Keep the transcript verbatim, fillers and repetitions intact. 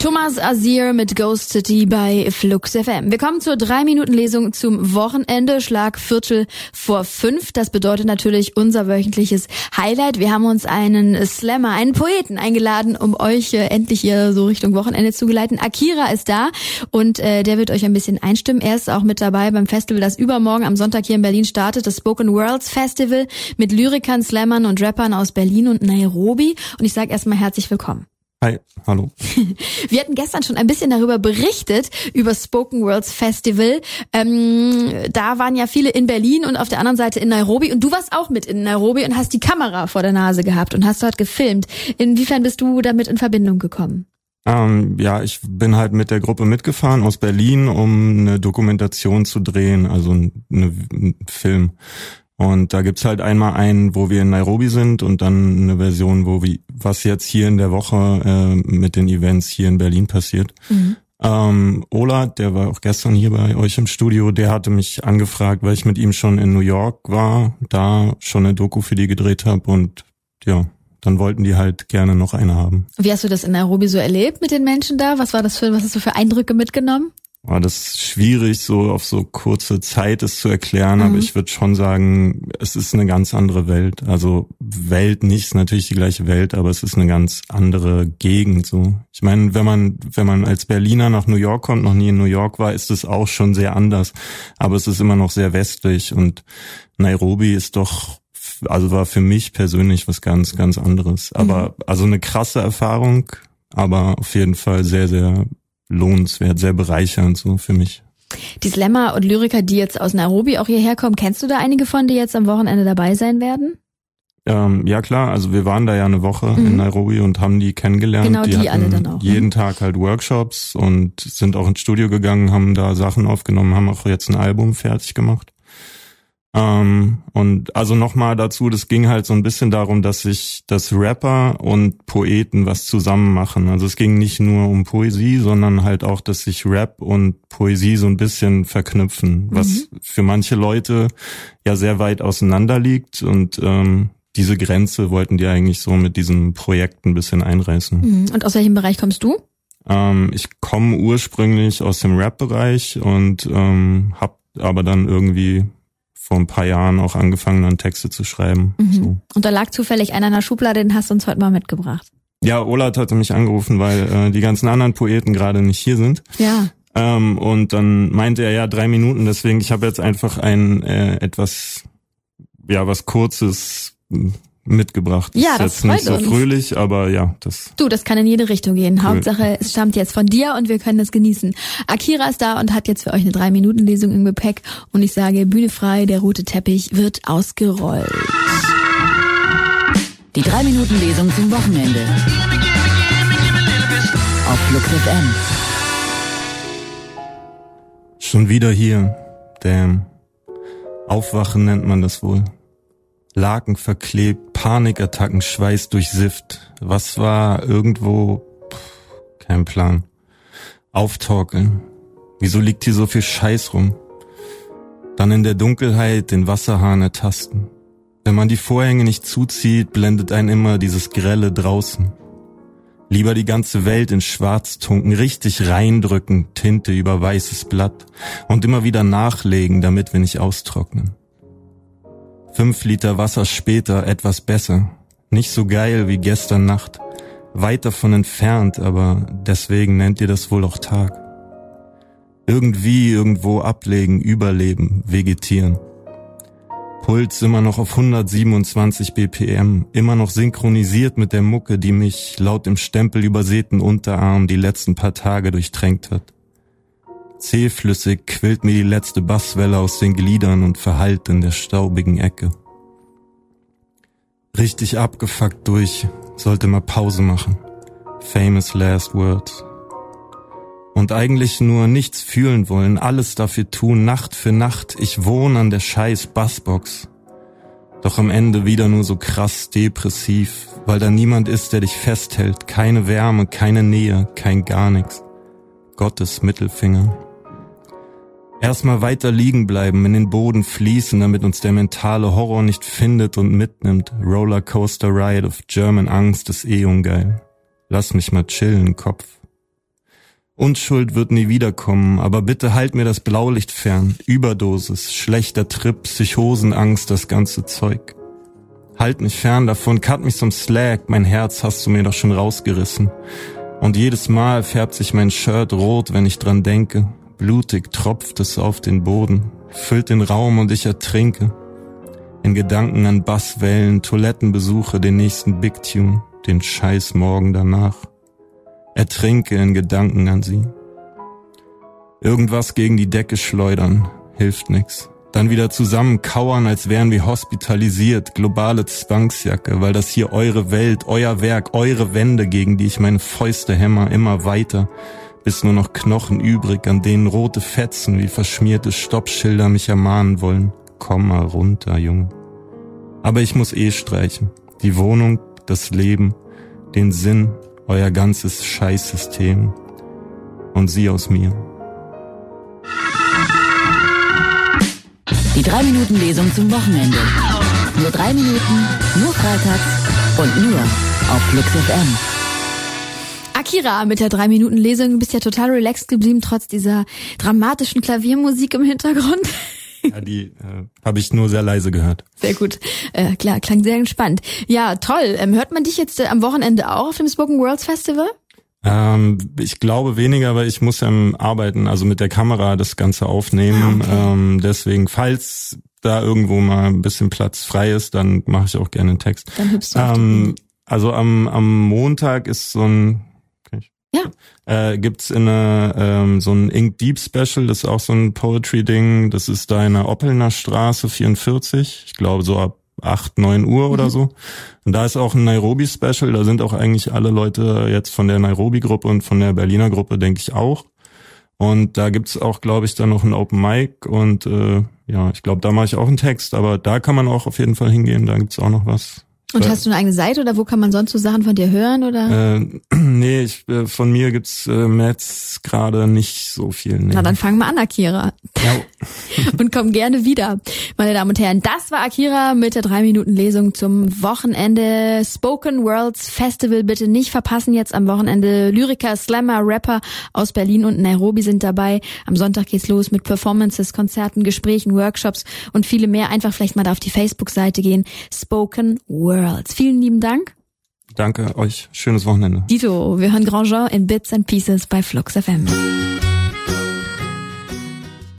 Thomas Azir mit Ghost City bei Flux F M. Wir kommen zur drei Minuten Lesung zum Wochenende, Schlag Viertel vor fünf. Das bedeutet natürlich unser wöchentliches Highlight. Wir haben uns einen Slammer, einen Poeten eingeladen, um euch äh, endlich hier so Richtung Wochenende zu geleiten. Akira ist da und äh, der wird euch ein bisschen einstimmen. Er ist auch mit dabei beim Festival, das übermorgen am Sonntag hier in Berlin startet, das Spoken Worlds Festival mit Lyrikern, Slammern und Rappern aus Berlin und Nairobi. Und ich sage erstmal herzlich willkommen. Hi, hallo. Wir hatten gestern schon ein bisschen darüber berichtet, über Spoken Worlds Festival. Ähm, da waren ja viele in Berlin und auf der anderen Seite in Nairobi. Und du warst auch mit in Nairobi und hast die Kamera vor der Nase gehabt und hast dort gefilmt. Inwiefern bist du damit in Verbindung gekommen? Ähm, ja, ich bin halt mit der Gruppe mitgefahren aus Berlin, um eine Dokumentation zu drehen, also eine, einen Film. Und da gibt's halt einmal einen, wo wir in Nairobi sind und dann eine Version, wo wir, was jetzt hier in der Woche äh, mit den Events hier in Berlin passiert. Mhm. Ähm, Ola, der war auch gestern hier bei euch im Studio, der hatte mich angefragt, weil ich mit ihm schon in New York war, da schon eine Doku für die gedreht habe und ja, dann wollten die halt gerne noch eine haben. Wie hast du das in Nairobi so erlebt mit den Menschen da? Was war das für, was hast du für Eindrücke mitgenommen? War das schwierig, so auf so kurze Zeit es zu erklären, mhm. aber ich würde schon sagen, es ist eine ganz andere Welt. Also Welt nicht, ist natürlich die gleiche Welt, aber es ist eine ganz andere Gegend. So, ich meine, wenn man wenn man als Berliner nach New York kommt, noch nie in New York war, ist es auch schon sehr anders. Aber es ist immer noch sehr westlich und Nairobi ist doch, also war für mich persönlich was ganz ganz anderes. Aber mhm. also eine krasse Erfahrung, aber auf jeden Fall sehr sehr lohnenswert, sehr bereichernd so für mich. Die Slammer und Lyriker, die jetzt aus Nairobi auch hierher kommen, kennst du da einige von, die jetzt am Wochenende dabei sein werden? Ähm, ja klar, also wir waren da ja eine Woche mhm. in Nairobi und haben die kennengelernt. Genau, die, die alle dann auch. Jeden mhm. Tag halt Workshops und sind auch ins Studio gegangen, haben da Sachen aufgenommen, haben auch jetzt ein Album fertig gemacht. Ähm, und also nochmal dazu, das ging halt so ein bisschen darum, dass sich das Rapper und Poeten was zusammen machen. Also es ging nicht nur um Poesie, sondern halt auch, dass sich Rap und Poesie so ein bisschen verknüpfen, was mhm. für manche Leute ja sehr weit auseinander liegt und ähm, diese Grenze wollten die eigentlich so mit diesem Projekt ein bisschen einreißen. Mhm. Und aus welchem Bereich kommst du? Ähm, ich komme ursprünglich aus dem Rap-Bereich und ähm, habe aber dann irgendwie vor ein paar Jahren auch angefangen, dann Texte zu schreiben. Mhm. So. Und da lag zufällig einer in der Schublade, den hast du uns heute mal mitgebracht. Ja, Olat hatte mich angerufen, weil äh, die ganzen anderen Poeten gerade nicht hier sind. Ja. Ähm, und dann meinte er, ja, drei Minuten, deswegen, ich habe jetzt einfach ein äh, etwas, ja, was Kurzes mitgebracht. Ja, das ist das jetzt nicht freut so uns. fröhlich, aber ja, das. Du, das kann in jede Richtung gehen. Cool. Hauptsache, es stammt jetzt von dir und wir können das genießen. Akira ist da und hat jetzt für euch eine drei Minuten Lesung im Gepäck und ich sage, Bühne frei, der rote Teppich wird ausgerollt. Die drei Minuten Lesung zum Wochenende. Auf Flux F M. Schon wieder hier. Damn. Aufwachen nennt man das wohl. Laken verklebt, Panikattacken, Schweiß durchsifft. Was war irgendwo? Pff, kein Plan. Auftorkeln. Wieso liegt hier so viel Scheiß rum? Dann in der Dunkelheit den Wasserhahn ertasten. Wenn man die Vorhänge nicht zuzieht, blendet einen immer dieses Grelle draußen. Lieber die ganze Welt in Schwarz tunken, richtig reindrücken, Tinte über weißes Blatt und immer wieder nachlegen, damit wir nicht austrocknen. Fünf Liter Wasser später etwas besser. Nicht so geil wie gestern Nacht. Weit davon entfernt, aber deswegen nennt ihr das wohl auch Tag. Irgendwie irgendwo ablegen, überleben, vegetieren. Puls immer noch auf hundertsiebenundzwanzig B P M, immer noch synchronisiert mit der Mucke, die mich laut dem Stempel übersäten Unterarm die letzten paar Tage durchtränkt hat. Zähflüssig quillt mir die letzte Basswelle aus den Gliedern und verhallt in der staubigen Ecke. Richtig abgefuckt durch, sollte mal Pause machen. Famous last words. Und eigentlich nur nichts fühlen wollen, alles dafür tun, Nacht für Nacht. Ich wohne an der scheiß Bassbox. Doch am Ende wieder nur so krass depressiv, weil da niemand ist, der dich festhält. Keine Wärme, keine Nähe, kein gar nichts. Gottes Mittelfinger. Erstmal weiter liegen bleiben, in den Boden fließen, damit uns der mentale Horror nicht findet und mitnimmt. Rollercoaster Ride of German Angst ist eh ungeil. Lass mich mal chillen, Kopf. Unschuld wird nie wiederkommen, aber bitte halt mir das Blaulicht fern. Überdosis, schlechter Trip, Psychosen, Angst, das ganze Zeug. Halt mich fern davon, cut mich zum Slack, mein Herz hast du mir doch schon rausgerissen. Und jedes Mal färbt sich mein Shirt rot, wenn ich dran denke. Blutig tropft es auf den Boden, füllt den Raum und ich ertrinke. In Gedanken an Basswellen, Toilettenbesuche, den nächsten Big Tune, den Scheiß morgen danach. Ertrinke in Gedanken an sie. Irgendwas gegen die Decke schleudern, hilft nix. Dann wieder zusammen kauern, als wären wir hospitalisiert, globale Zwangsjacke, weil das hier eure Welt, euer Werk, eure Wände, gegen die ich meine Fäuste hämmer, immer weiter, bis nur noch Knochen übrig, an denen rote Fetzen wie verschmierte Stoppschilder mich ermahnen wollen. Komm mal runter, Junge. Aber ich muss eh streichen. Die Wohnung, das Leben, den Sinn, euer ganzes Scheißsystem und sie aus mir. Die drei Minuten Lesung zum Wochenende. Nur drei Minuten, nur freitags und nur auf Flux F M. Akira mit der drei Minuten Lesung. Du bist ja total relaxed geblieben, trotz dieser dramatischen Klaviermusik im Hintergrund. Ja, die äh, habe ich nur sehr leise gehört. Sehr gut. Äh, klar, klang sehr entspannt. Ja, toll. Ähm, hört man dich jetzt äh, am Wochenende auch auf dem Spoken Worlds Festival? Ähm, ich glaube weniger, weil ich muss ja arbeiten, also mit der Kamera das Ganze aufnehmen. Okay. Ähm, deswegen, falls da irgendwo mal ein bisschen Platz frei ist, dann mache ich auch gerne einen Text. Dann hüpfst du auf ähm, Also am, am Montag ist so ein Ja. Äh, gibt's in eine, ähm, so ein Ink Deep Special, das ist auch so ein Poetry-Ding, das ist da in der Oppelner Straße vierundvierzig, ich glaube so ab acht, neun Uhr oder so. Und da ist auch ein Nairobi-Special, da sind auch eigentlich alle Leute jetzt von der Nairobi-Gruppe und von der Berliner Gruppe, denke ich auch. Und da gibt's auch, glaube ich, dann noch ein Open Mic und äh, ja, ich glaube, da mache ich auch einen Text, aber da kann man auch auf jeden Fall hingehen, da gibt's auch noch was. Und hast du eine eigene Seite oder wo kann man sonst so Sachen von dir hören oder? Äh, nee, ich, äh, von mir gibt's äh, Mets gerade nicht so viel. Nee. Na, dann fangen wir an, Akira. Ja. Und komm gerne wieder, meine Damen und Herren. Das war Akira mit der drei Minuten Lesung zum Wochenende Spoken Worlds Festival. Bitte nicht verpassen jetzt am Wochenende. Lyriker, Slammer, Rapper aus Berlin und Nairobi sind dabei. Am Sonntag geht's los mit Performances, Konzerten, Gesprächen, Workshops und viele mehr. Einfach vielleicht mal da auf die Facebook-Seite gehen. Spoken Worlds. Vielen lieben Dank. Danke euch. Schönes Wochenende. Dito, wir hören Grandjean in Bits and Pieces bei Flux F M.